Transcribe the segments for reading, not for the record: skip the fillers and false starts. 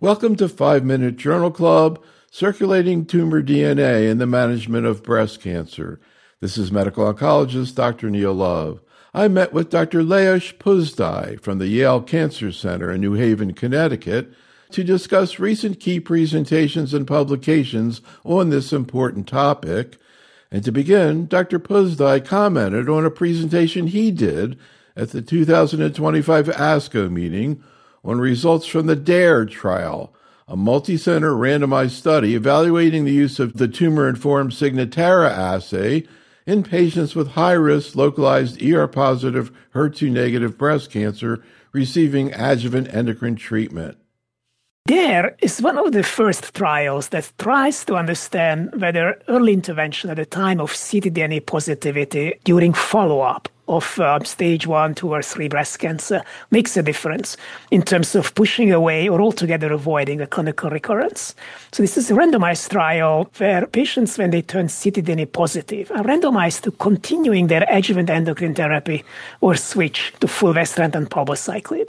Welcome to 5-Minute Journal Club, Circulating Tumor DNA in the Management of Breast Cancer. This is medical oncologist Dr. Neil Love. I met with Dr. Leos Puzdai from the Yale Cancer Center in New Haven, Connecticut, to discuss recent key presentations and publications on this important topic. And to begin, Dr. Puzdai commented on a presentation he did at the 2025 ASCO meeting on results from the DARE trial, a multi-center randomized study evaluating the use of the tumor-informed Signatera assay in patients with high-risk localized ER-positive, HER2-negative breast cancer receiving adjuvant endocrine treatment. DARE is one of the first trials that tries to understand whether early intervention at the time of ctDNA positivity during follow-up of stage 1, 2, or 3 breast cancer makes a difference in terms of pushing away or altogether avoiding a clinical recurrence. So this is a randomized trial where patients, when they turn ctDNA positive, are randomized to continuing their adjuvant endocrine therapy or switch to fulvestrant and palbociclib.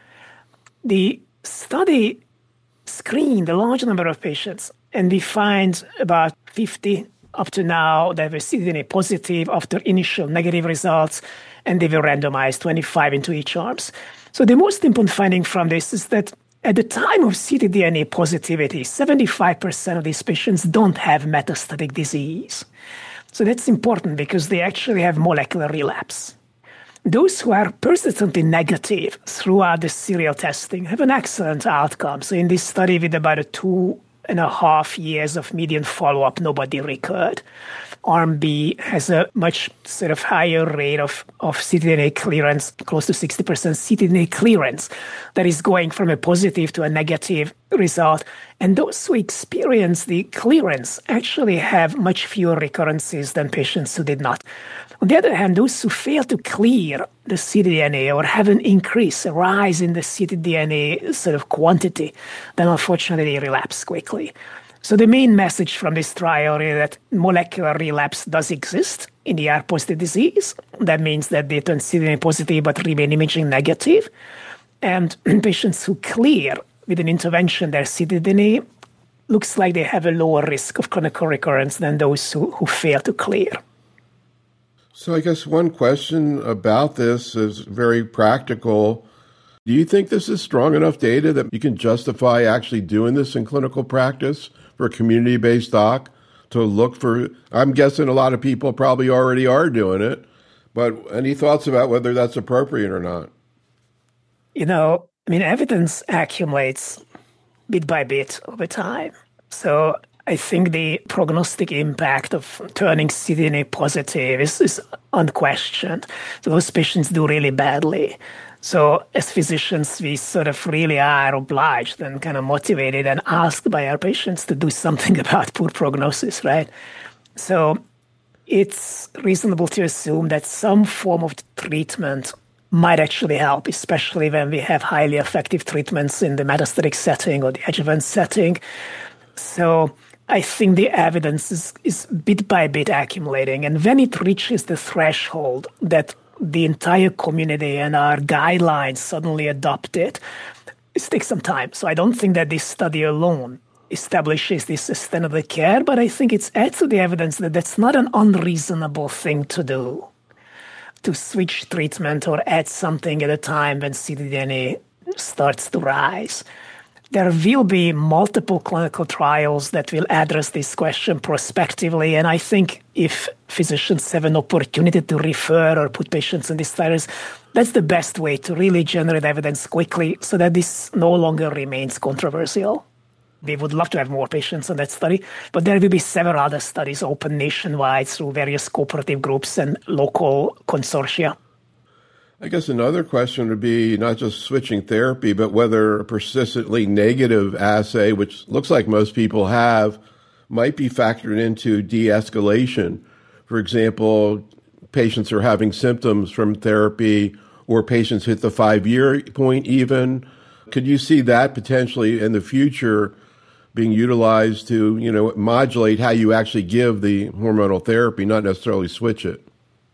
The study screened a large number of patients, and we find about 50 up to now that were ctDNA positive after initial negative results, and they were randomized 25 into each arms. So the most important finding from this is that at the time of ctDNA positivity, 75% of these patients don't have metastatic disease. So that's important because they actually have molecular relapse. Those who are persistently negative throughout the serial testing have an excellent outcome. So in this study, with about 2.5 years of median follow-up, nobody recurred. Arm B has a much sort of higher rate of ctDNA clearance, close to 60% ctDNA clearance, that is going from a positive to a negative result. And those who experience the clearance actually have much fewer recurrences than patients who did not. On the other hand, those who fail to clear the ctDNA or have an increase, a rise in the ctDNA sort of quantity, then unfortunately they relapse quickly. So the main message from this trial is that molecular relapse does exist in ER-positive disease. That means that they turn ctDNA positive but remain imaging negative. And patients who clear with an intervention their ctDNA, looks like they have a lower risk of clinical recurrence than those who fail to clear. So I guess one question about this is very practical. Do you think this is strong enough data that you can justify actually doing this in clinical practice for a community-based doc to look for? I'm guessing a lot of people probably already are doing it, but any thoughts about whether that's appropriate or not? Evidence accumulates bit by bit over time. So I think the prognostic impact of turning ctDNA positive is unquestioned. So those patients do really badly. So as physicians, we sort of really are obliged and kind of motivated and asked by our patients to do something about poor prognosis, right? So it's reasonable to assume that some form of treatment might actually help, especially when we have highly effective treatments in the metastatic setting or the adjuvant setting. So I think the evidence is bit by bit accumulating. And when it reaches the threshold that the entire community and our guidelines suddenly adopt it, it takes some time. So I don't think that this study alone establishes this sustainable care, but I think it's adds to the evidence that that's not an unreasonable thing to do, to switch treatment or add something at a time when ctDNA starts to rise. There will be multiple clinical trials that will address this question prospectively, and I think if physicians have an opportunity to refer or put patients in these studies, that's the best way to really generate evidence quickly so that this no longer remains controversial. We would love to have more patients on that study, but there will be several other studies open nationwide through various cooperative groups and local consortia. I guess another question would be not just switching therapy, but whether a persistently negative assay, which looks like most people have, might be factored into de-escalation. For example, patients are having symptoms from therapy, or patients hit the 5-year point even. Could you see that potentially in the future being utilized to, modulate how you actually give the hormonal therapy, not necessarily switch it?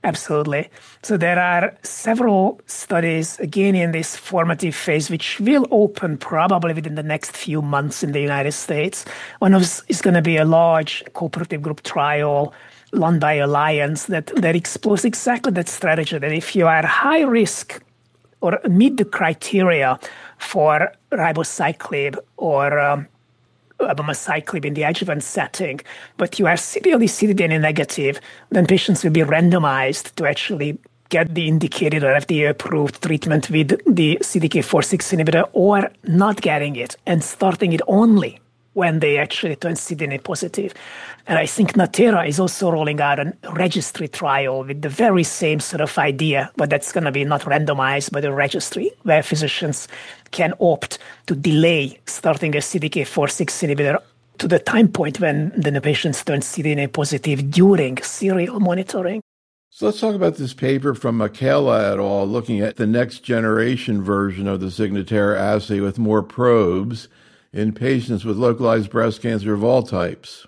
Absolutely. So there are several studies, again, in this formative phase, which will open probably within the next few months in the United States. One of is going to be a large cooperative group trial run by Alliance that explores exactly that strategy, that if you are high risk or meet the criteria for ribociclib or abemaciclib in the adjuvant setting, but you are severely ctDNA negative, then patients will be randomized to actually get the indicated or FDA-approved treatment with the CDK4/6 inhibitor or not getting it and starting it only when they actually turn ctDNA positive. And I think Natera is also rolling out a registry trial with the very same sort of idea, but that's going to be not randomized, but a registry where physicians can opt to delay starting a CDK4/6 inhibitor to the time point when the patients turn ctDNA positive during serial monitoring. So let's talk about this paper from Michaela et al. Looking at the next generation version of the Signatera assay with more probes in patients with localized breast cancer of all types.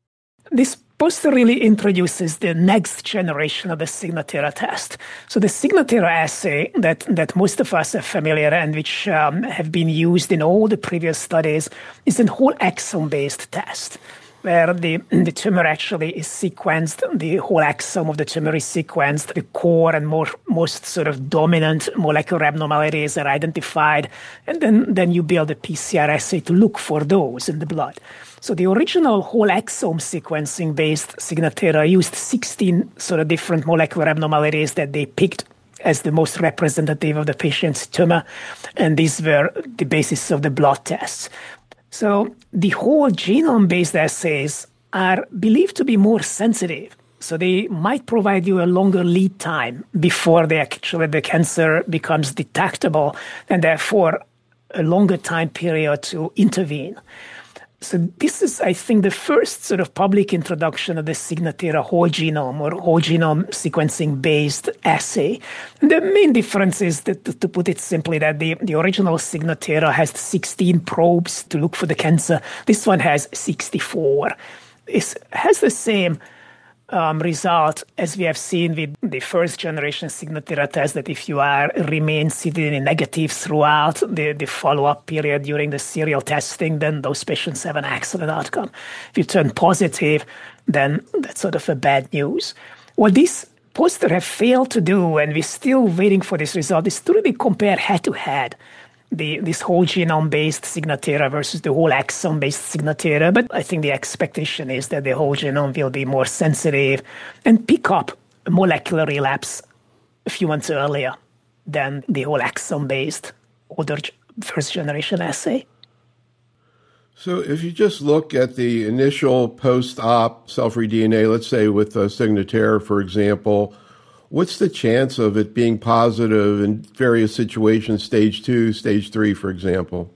This poster really introduces the next generation of the Signatera test. So the Signatera assay that most of us are familiar and which have been used in all the previous studies is a whole exome-based test, where the tumor actually is sequenced, the whole exome of the tumor is sequenced, the core and most sort of dominant molecular abnormalities are identified, and then you build a PCR assay to look for those in the blood. So the original whole exome sequencing-based Signatera used 16 sort of different molecular abnormalities that they picked as the most representative of the patient's tumor, and these were the basis of the blood tests. So the whole genome-based assays are believed to be more sensitive. So they might provide you a longer lead time before the cancer becomes detectable, and therefore a longer time period to intervene. So this is, I think, the first sort of public introduction of the Signatera whole genome or whole genome sequencing-based assay. And the main difference is, that, to put it simply, that the original Signatera has 16 probes to look for the cancer. This one has 64. It has the same result as we have seen with the first generation Signatera test, that if you remain ctDNA negative throughout the follow-up period during the serial testing, then those patients have an excellent outcome. If you turn positive, then that's sort of a bad news. What this poster have failed to do, and we're still waiting for this result, is to really compare head-to-head this whole genome-based Signatera versus the whole exome-based Signatera. But I think the expectation is that the whole genome will be more sensitive and pick up a molecular relapse a few months earlier than the whole exome-based older first-generation assay. So if you just look at the initial post-op cell-free DNA, let's say with Signatera, for example, what's the chance of it being positive in various situations, stage 2, stage 3, for example?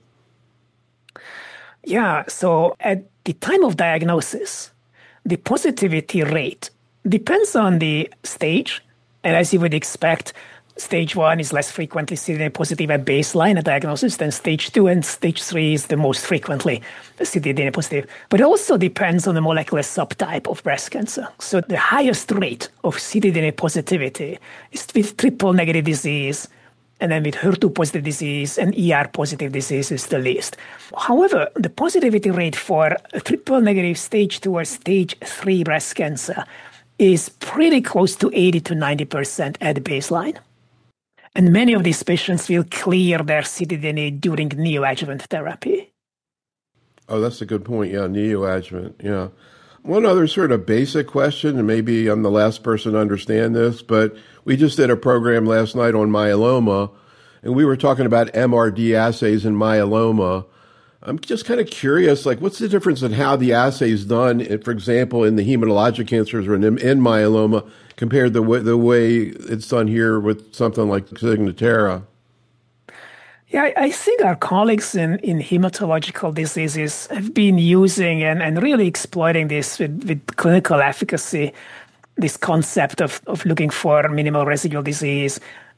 Yeah, so at the time of diagnosis, the positivity rate depends on the stage. And as you would expect, stage 1 is less frequently ctDNA positive at baseline at diagnosis than stage 2, and stage 3 is the most frequently ctDNA positive. But it also depends on the molecular subtype of breast cancer. So the highest rate of ctDNA positivity is with triple negative disease, and then with HER2 positive disease and ER positive disease is the least. However, the positivity rate for a triple negative stage 2 or stage 3 breast cancer is pretty close to 80 to 90% at baseline. And many of these patients will clear their ctDNA during neoadjuvant therapy. Oh, that's a good point. Yeah, neoadjuvant. Yeah. One other sort of basic question, and maybe I'm the last person to understand this, but we just did a program last night on myeloma, and we were talking about MRD assays in myeloma. I'm just kind of curious, like, what's the difference in how the assay is done, for example, in the hematologic cancers or in myeloma, compared to the way it's done here with something like Signatera? Yeah, I think our colleagues in hematological diseases have been using and really exploiting this with clinical efficacy, this concept of looking for minimal residual disease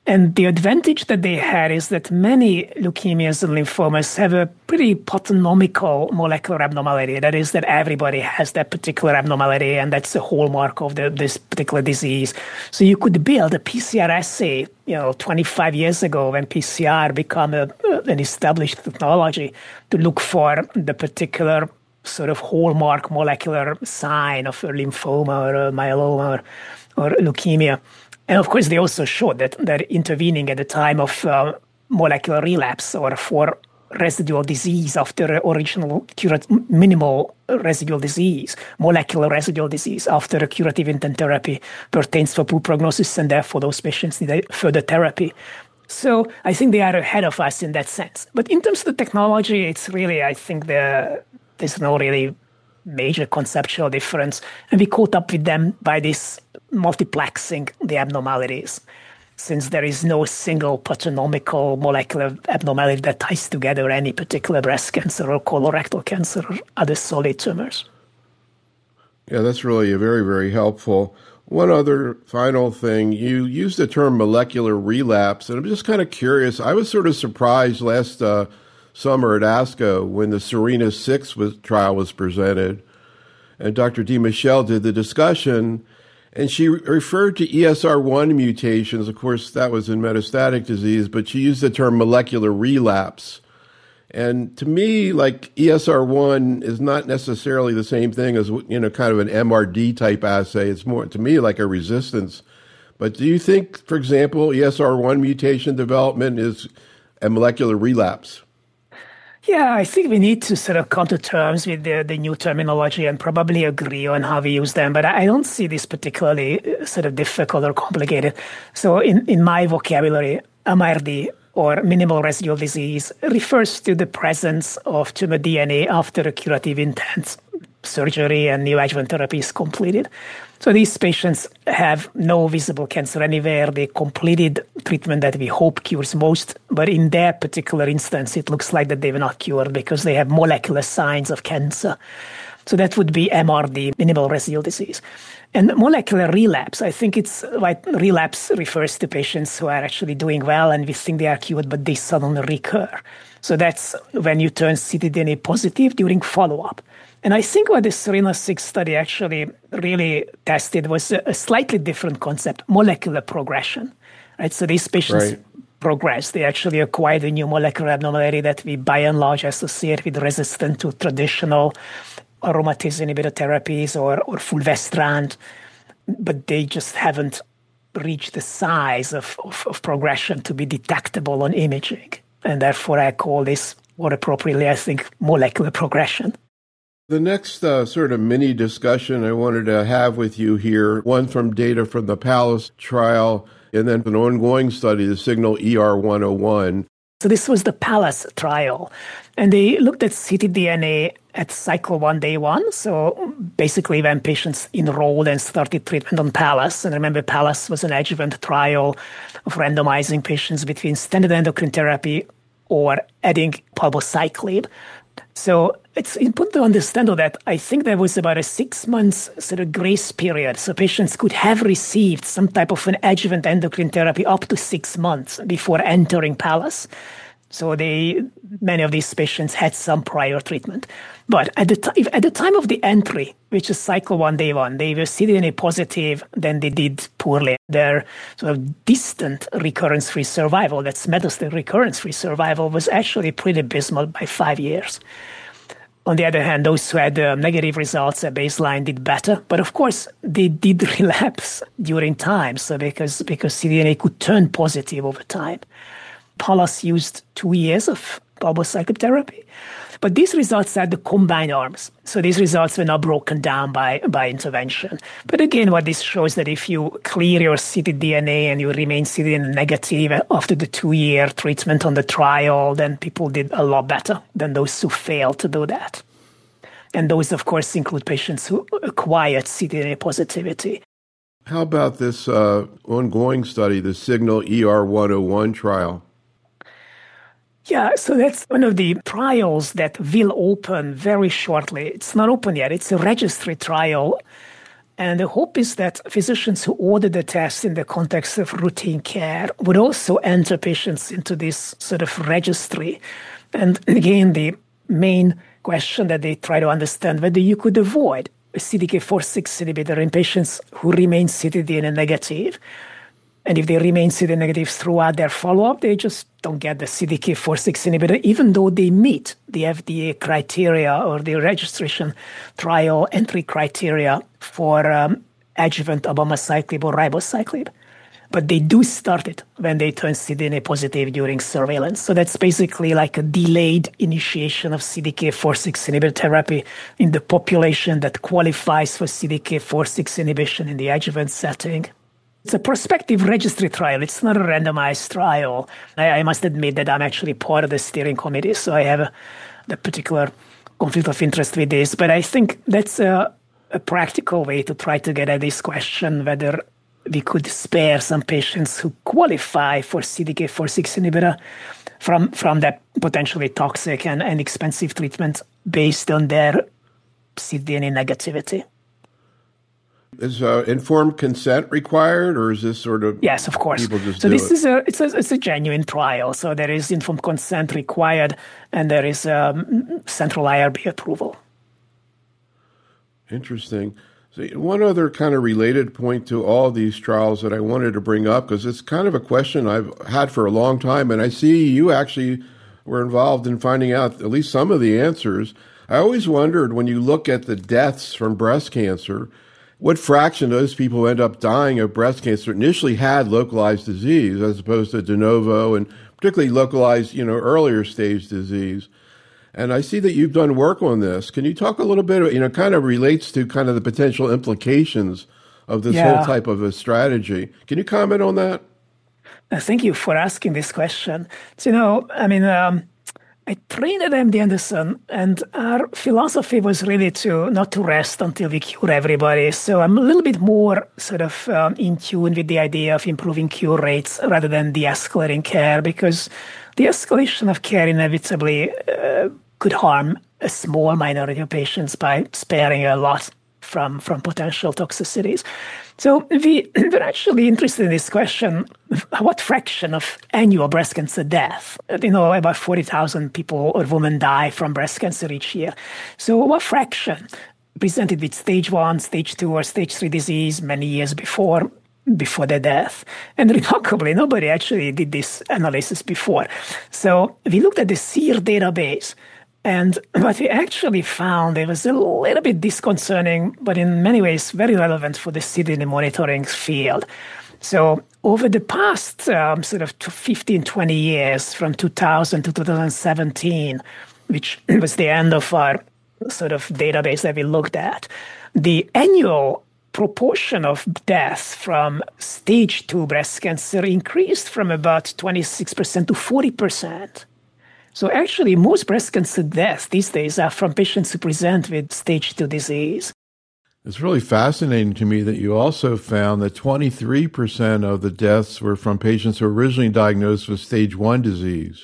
And the advantage that they had is that many leukemias and lymphomas have a pretty pathognomical molecular abnormality. That is, that everybody has that particular abnormality, and that's the hallmark of this particular disease. So you could build a PCR assay, 25 years ago when PCR became an established technology to look for the particular sort of hallmark molecular sign of a lymphoma or a myeloma or leukemia. And of course, they also showed that intervening at the time of molecular relapse or for residual disease after original minimal residual disease, molecular residual disease after a curative intent therapy pertains for poor prognosis, and therefore those patients need further therapy. So I think they are ahead of us in that sense. But in terms of the technology, it's really, I think there's no really major conceptual difference. And we caught up with them by this multiplexing the abnormalities, since there is no single pathognomical molecular abnormality that ties together any particular breast cancer or colorectal cancer or other solid tumors. Yeah, that's really very, very helpful. One other final thing, you used the term molecular relapse, and I'm just kind of curious. I was sort of surprised last summer at ASCO when the SERENA-6 trial was presented, and Dr. DiMichele did the discussion, and she referred to ESR1 mutations. Of course, that was in metastatic disease, but she used the term molecular relapse. And to me, like, ESR1 is not necessarily the same thing as, kind of an MRD type assay. It's more, to me, like a resistance. But do you think, for example, ESR1 mutation development is a molecular relapse? Yeah, I think we need to sort of come to terms with the new terminology and probably agree on how we use them. But I don't see this particularly sort of difficult or complicated. So in my vocabulary, MRD, or minimal residual disease, refers to the presence of tumor DNA after a curative intent surgery and neoadjuvant therapy is completed. So these patients have no visible cancer anywhere. They completed treatment that we hope cures most, but in their particular instance, it looks like that they were not cured because they have molecular signs of cancer. So that would be MRD, minimal residual disease. And molecular relapse, I think it's like relapse refers to patients who are actually doing well and we think they are cured, but they suddenly recur. So that's when you turn ctDNA positive during follow-up. And I think what the SERENA-6 study actually really tested was a slightly different concept, molecular progression. Right? So these patients progress. They actually acquired a new molecular abnormality that we by and large associate with resistance to traditional aromatase inhibitor therapies or fulvestrant, but they just haven't reached the size of progression to be detectable on imaging. And therefore, I call this, more appropriately, I think, molecular progression. The next sort of mini discussion I wanted to have with you here, one from data from the PALLAS trial, and then an ongoing study, the Signal ER101. So this was the PALLAS trial, and they looked at ctDNA at cycle 1, day 1. So basically when patients enrolled and started treatment on PALLAS, and remember PALLAS was an adjuvant trial of randomizing patients between standard endocrine therapy or adding palbociclib. So it's important to understand that I think there was about a 6 months sort of grace period. So patients could have received some type of an adjuvant endocrine therapy up to 6 months before entering PALLAS. So many of these patients had some prior treatment. But at the time of the entry, which is cycle 1, day 1, they were ctDNA positive, then they did poorly. Their sort of distant recurrence-free survival, that's metastatic recurrence-free survival, was actually pretty abysmal by 5 years. On the other hand, those who had negative results at baseline did better. But of course, they did relapse during time, so because ctDNA could turn positive over time. PALLAS used 2 years of palbociclib therapy. But these results are the combined arms. So these results were not broken down by intervention. But again, what this shows that if you clear your ctDNA and you remain ctDNA negative after the 2-year treatment on the trial, then people did a lot better than those who failed to do that. And those, of course, include patients who acquired ctDNA positivity. How about this ongoing study, the Signal ER101 trial? Yeah, so that's one of the trials that will open very shortly. It's not open yet. It's a registry trial. And the hope is that physicians who order the test in the context of routine care would also enter patients into this sort of registry. And again, the main question that they try to understand whether you could avoid a CDK4/6 inhibitor in patients who remain ctDNA negative. And if they remain ctDNA negative throughout their follow-up, they just don't get the CDK4/6 inhibitor, even though they meet the FDA criteria or the registration trial entry criteria for adjuvant abemaciclib or ribociclib. But they do start it when they turn ctDNA positive during surveillance. So that's basically like a delayed initiation of CDK4/6 inhibitor therapy in the population that qualifies for CDK4/6 inhibition in the adjuvant setting. It's a prospective registry trial. It's not a randomized trial. I must admit that I'm actually part of the steering committee, so I have the particular conflict of interest with this. But I think that's a practical way to try to get at this question, whether we could spare some patients who qualify for CDK4/6 inhibitor from that potentially toxic and expensive treatment based on their ctDNA negativity. Is informed consent required, or is this sort of yes, of course? People just so do this it? It's a genuine trial. So there is informed consent required, and there is central IRB approval. Interesting. So one other kind of related point to all these trials that I wanted to bring up, because it's kind of a question I've had for a long time, and I see you actually were involved in finding out at least some of the answers. I always wondered, when you look at the deaths from breast cancer, what fraction of those people who end up dying of breast cancer initially had localized disease as opposed to de novo and particularly localized, earlier stage disease. And I see that you've done work on this. Can you talk a little bit, kind of relates to kind of the potential implications of this whole type of a strategy. Can you comment on that? Thank you for asking this question. So, I trained at MD Anderson, and our philosophy was really not to rest until we cure everybody. So I'm a little bit more sort of in tune with the idea of improving cure rates rather than de-escalating care, because the escalation of care inevitably could harm a small minority of patients by sparing a lot from potential toxicities. So we're actually interested in this question: what fraction of annual breast cancer death? About 40,000 people or women die from breast cancer each year. So what fraction presented with stage 1, stage 2, or stage 3 disease many years before their death? And remarkably, nobody actually did this analysis before. So we looked at the SEER database, and what we actually found, it was a little bit disconcerting, but in many ways very relevant for the ctDNA monitoring field. So over the past sort of 15, 20 years, from 2000 to 2017, which was the end of our sort of database that we looked at, the annual proportion of deaths from stage 2 breast cancer increased from about 26% to 40%. So actually, most breast cancer deaths these days are from patients who present with stage 2 disease. It's really fascinating to me that you also found that 23% of the deaths were from patients who were originally diagnosed with stage 1 disease.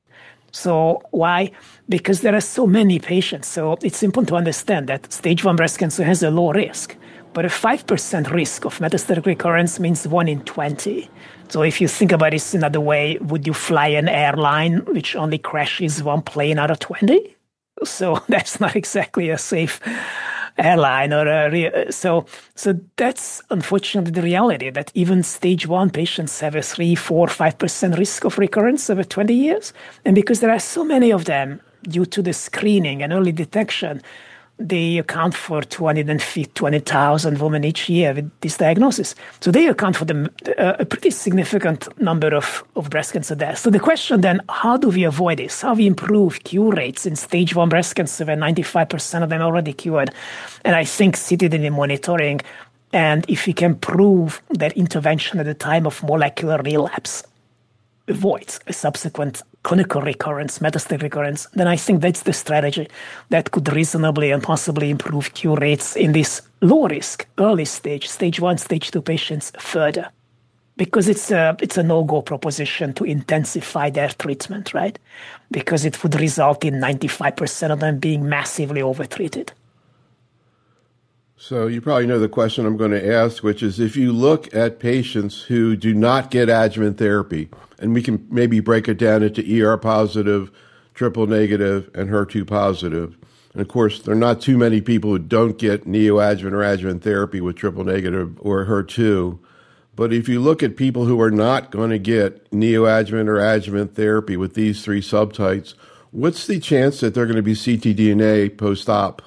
So why? Because there are so many patients. So it's important to understand that stage 1 breast cancer has a low risk, but a 5% risk of metastatic recurrence means 1 in 20. So if you think about this another way, would you fly an airline which only crashes 1 plane out of 20? So that's not exactly a safe airline. So that's unfortunately the reality, that even stage 1 patients have a 3, 4, 5% risk of recurrence over 20 years. And because there are so many of them, due to the screening and early detection, they account for 220,000 women each year with this diagnosis. So they account for a pretty significant number of breast cancer deaths. So the question then, how do we avoid this? How we improve cure rates in stage 1 breast cancer when 95% of them are already cured? And I think ctDNA monitoring, and if we can prove that intervention at the time of molecular relapse avoids a subsequent clinical recurrence, metastatic recurrence, then I think that's the strategy that could reasonably and possibly improve cure rates in this low-risk, early stage 1, stage 2 patients further. Because it's a no-go proposition to intensify their treatment, right? Because it would result in 95% of them being massively overtreated. So you probably know the question I'm going to ask, which is if you look at patients who do not get adjuvant therapy, and we can maybe break it down into ER positive, triple negative, and HER2 positive. And of course, there are not too many people who don't get neoadjuvant or adjuvant therapy with triple negative or HER2. But if you look at people who are not going to get neoadjuvant or adjuvant therapy with these three subtypes, what's the chance that they're going to be ctDNA post-op?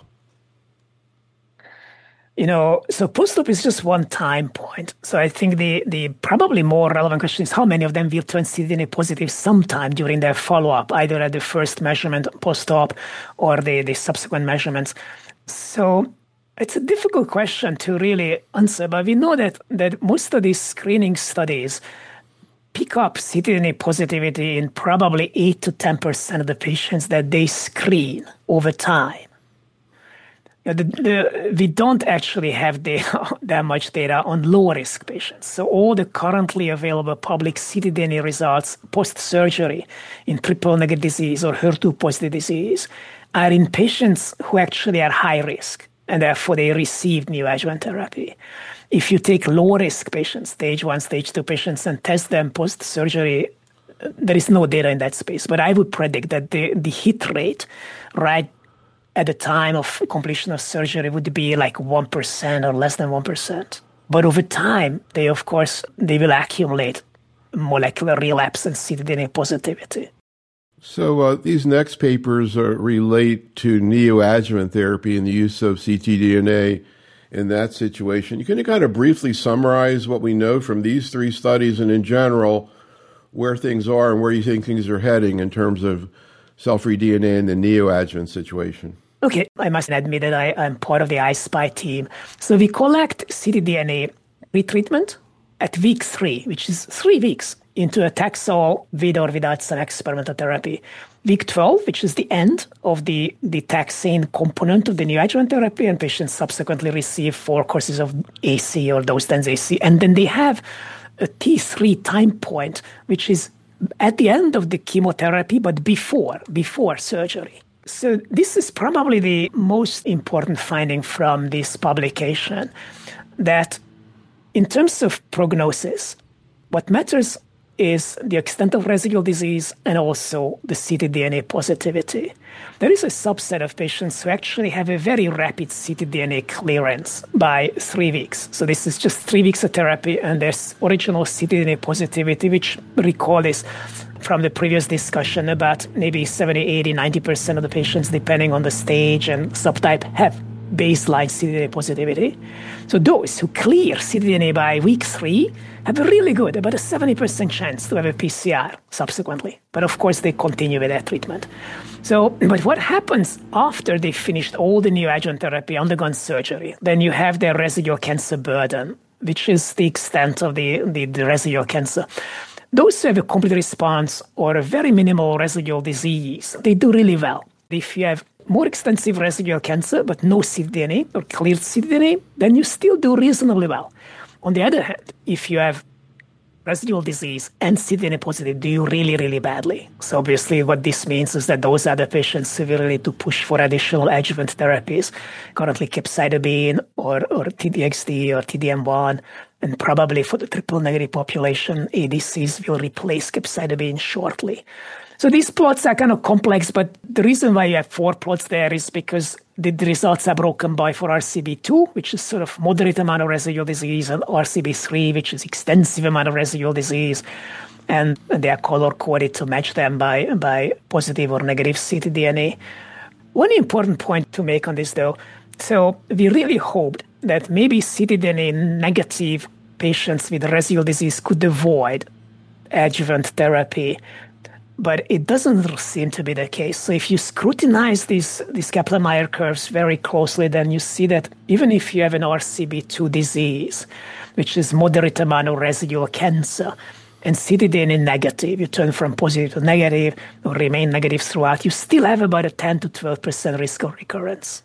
So post-op is just one time point. So I think the probably more relevant question is how many of them will turn ctDNA positive sometime during their follow-up, either at the first measurement post-op or the subsequent measurements. So it's a difficult question to really answer, but we know that most of these screening studies pick up ctDNA positivity in probably 8 to 10% of the patients that they screen over time. We don't actually have that much data on low-risk patients. So all the currently available public ctDNA results post-surgery in triple-negative disease or HER2-positive disease are in patients who actually are high risk, and therefore they received neoadjuvant therapy. If you take low-risk patients, stage 1, stage 2 patients, and test them post-surgery, there is no data in that space. But I would predict that the hit rate right at the time of completion of surgery would be like 1% or less than 1%. But over time, they will accumulate molecular relapse and ctDNA positivity. So these next papers relate to neoadjuvant therapy and the use of ctDNA in that situation. You can kind of briefly summarize what we know from these three studies and in general where things are and where you think things are heading in terms of cell-free DNA in the neoadjuvant situation. Okay, I must admit that I'm part of the I-SPY team. So we collect ctDNA pretreatment at week 3, which is 3 weeks into a Taxol with or without some experimental therapy. Week 12, which is the end of the taxane component of the neoadjuvant therapy, and patients subsequently receive 4 courses of AC or dose-dense AC. And then they have a T3 time point, which is at the end of the chemotherapy, but before surgery. So this is probably the most important finding from this publication, that in terms of prognosis, what matters is the extent of residual disease and also the ctDNA positivity. There is a subset of patients who actually have a very rapid ctDNA clearance by 3 weeks. So this is just 3 weeks of therapy, and there's original ctDNA positivity, which recall is from the previous discussion about maybe 70, 80, 90% of the patients, depending on the stage and subtype, have baseline ctDNA positivity. So those who clear ctDNA by week 3 have a really good, about a 70% chance to have a PCR subsequently. But of course, they continue with that treatment. But what happens after they finished all the neoadjuvant therapy, undergone surgery, then you have their residual cancer burden, which is the extent of the residual cancer. Those who have a complete response or a very minimal residual disease, they do really well. If you have more extensive residual cancer, but no ctDNA or cleared ctDNA, then you still do reasonably well. On the other hand, if you have residual disease and ctDNA positive, do you really, really badly? So obviously what this means is that those are the patients who will need to push for additional adjuvant therapies, currently capecitabine or T-DXd or T-DM1, and probably for the triple-negative population, ADCs will replace capecitabine shortly. So these plots are kind of complex, but the reason why you have 4 plots there is because the results are broken by for RCB2, which is sort of moderate amount of residual disease, and RCB3, which is extensive amount of residual disease. And they are color-coded to match them by positive or negative ctDNA. One important point to make on this, though, so we really hoped that maybe ctDNA negative patients with residual disease could avoid adjuvant therapy, but it doesn't seem to be the case. So if you scrutinize these Kaplan-Meier curves very closely, then you see that even if you have an RCB2 disease, which is moderate amount of residual cancer, and ctDNA negative, you turn from positive to negative or remain negative throughout, you still have about a 10 to 12% risk of recurrence.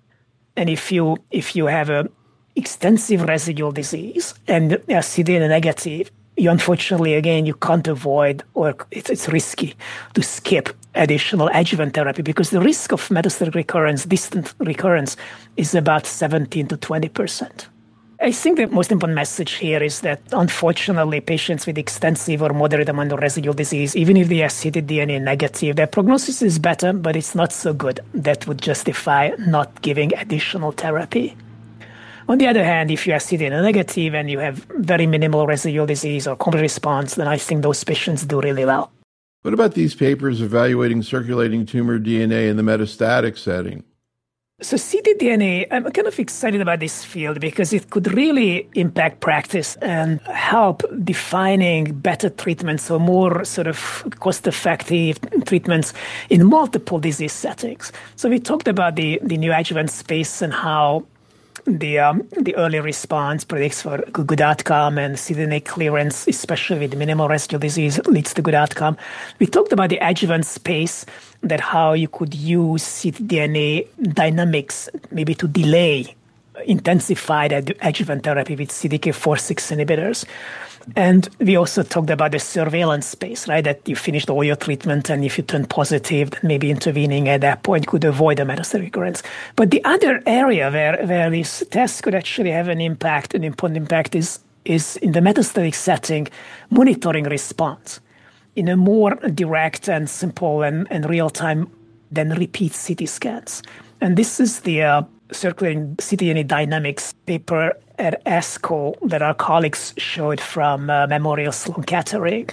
And if you have a extensive residual disease and ctDNA negative, you unfortunately, again, you can't avoid, or it's risky to skip additional adjuvant therapy because the risk of metastatic recurrence, distant recurrence, is about 17 to 20%. I think the most important message here is that, unfortunately, patients with extensive or moderate amount of residual disease, even if they are ctDNA negative, their prognosis is better, but it's not so good. That would justify not giving additional therapy. On the other hand, if you are ctDNA negative and you have very minimal residual disease or complete response, then I think those patients do really well. What about these papers evaluating circulating tumor DNA in the metastatic setting? So ctDNA, I'm kind of excited about this field because it could really impact practice and help defining better treatments or more sort of cost-effective treatments in multiple disease settings. So we talked about the neoadjuvant space and how the early response predicts for good outcome, and ctDNA clearance, especially with minimal residual disease, leads to good outcome. We talked about the adjuvant space, that how you could use ctDNA dynamics maybe to delay intensified adjuvant therapy with CDK4/6 inhibitors. And we also talked about the surveillance space, right? That you finished all your treatment, and if you turn positive, then maybe intervening at that point could avoid a metastatic recurrence. But the other area where this test could actually have an impact, an important impact, is in the metastatic setting, monitoring response in a more direct and simple and real-time than repeat CT scans. And this is the circulating ctDNA dynamics paper at ASCO that our colleagues showed from Memorial Sloan Kettering.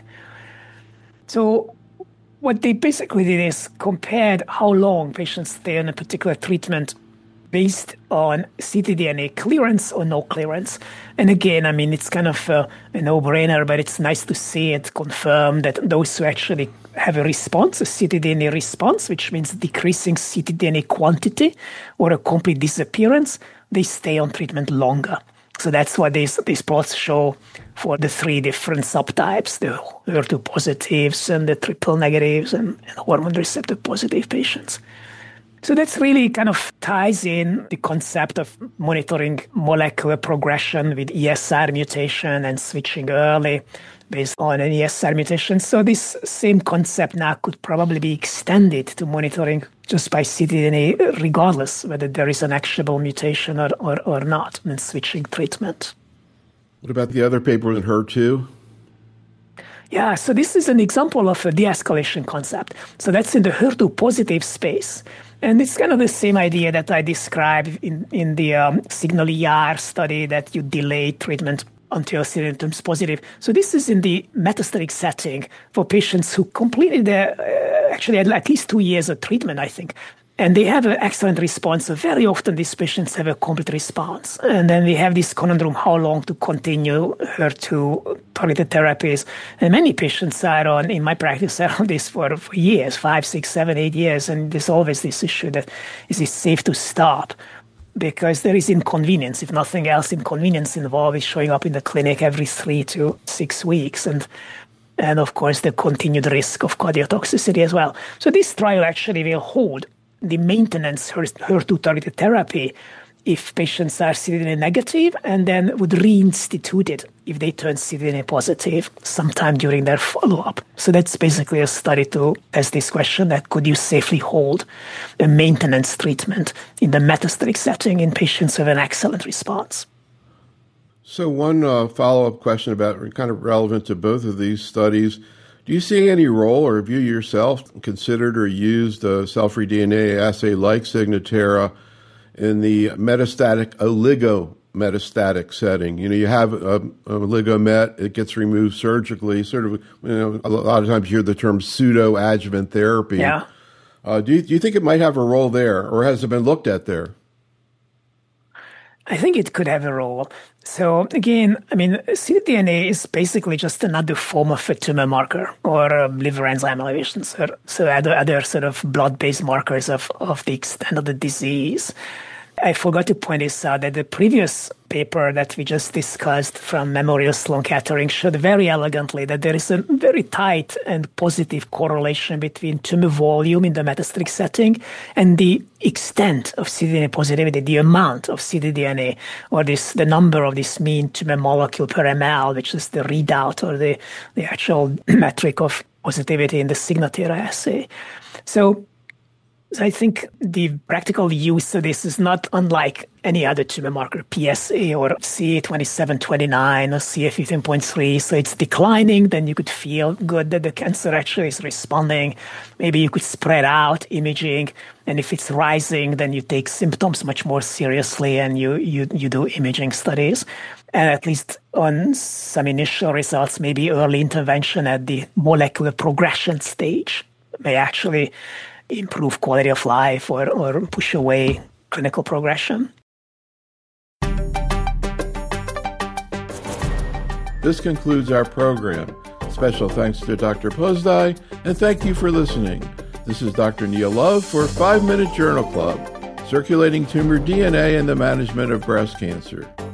So what they basically did is compared how long patients stay on a particular treatment based on ctDNA clearance or no clearance. And again, I mean, it's kind of a no-brainer, but it's nice to see it confirmed that those who actually have a response, a ctDNA response, which means decreasing ctDNA quantity or a complete disappearance, they stay on treatment longer. So that's what these plots show for the three different subtypes, the HER2 positives and the triple negatives and hormone receptor positive patients. So that's really kind of ties in the concept of monitoring molecular progression with ESR mutation and switching early based on an ESR mutation. So this same concept now could probably be extended to monitoring just by ctDNA, regardless whether there is an actionable mutation or not, and switching treatment. What about the other paper in HER2? Yeah, so this is an example of a de-escalation concept. So that's in the HER2 positive space. And it's kind of the same idea that I described in the Signal ER study, that you delay treatment until ctDNA turns positive. So this is in the metastatic setting for patients who completed actually had at least 2 years of treatment, I think. And they have an excellent response. So very often these patients have a complete response. And then we have this conundrum, how long to continue HER2 targeted therapies. And many patients are on, in my practice, are on this for years, 5, 6, 7, 8 years. And there's always this issue that is it safe to stop? Because there is inconvenience, if nothing else, inconvenience involved is showing up in the clinic every 3 to 6 weeks. And of course, the continued risk of cardiotoxicity as well. So this trial actually will hold the maintenance HER2 targeted therapy if patients are ctDNA negative, and then would reinstitute it if they turn ctDNA positive sometime during their follow-up. So that's basically a study to ask this question, that could you safely hold a maintenance treatment in the metastatic setting in patients with an excellent response? So one follow-up question about kind of relevant to both of these studies. Do you see any role, or have you yourself considered or used a cell-free DNA assay like Signatera in the metastatic oligometastatic setting? You know, you have a oligomet, it gets removed surgically, sort of, a lot of times you hear the term pseudo-adjuvant therapy. Yeah. Do you think it might have a role there, or has it been looked at there? I think it could have a role. So again, I mean, ctDNA is basically just another form of a tumor marker or liver enzyme elevation. So other sort of blood-based markers of the extent of the disease. I forgot to point this out that the previous paper that we just discussed from Memorial Sloan Kettering showed very elegantly that there is a very tight and positive correlation between tumor volume in the metastatic setting and the extent of ctDNA positivity, the amount of ctDNA, or the number of this mean tumor molecule per ml, which is the readout or the actual metric of positivity in the Signatera assay. So I think the practical use of this is not unlike any other tumor marker, PSA or CA2729 or CA15.3. So it's declining, then you could feel good that the cancer actually is responding. Maybe you could spread out imaging. And if it's rising, then you take symptoms much more seriously and you do imaging studies. And at least on some initial results, maybe early intervention at the molecular progression stage may actually improve quality of life or push away clinical progression. This concludes our program. Special thanks to Dr. Pozdi, and thank you for listening. This is Dr. Neil Love for 5 Minute Journal Club, Circulating Tumor DNA and the Management of Breast Cancer.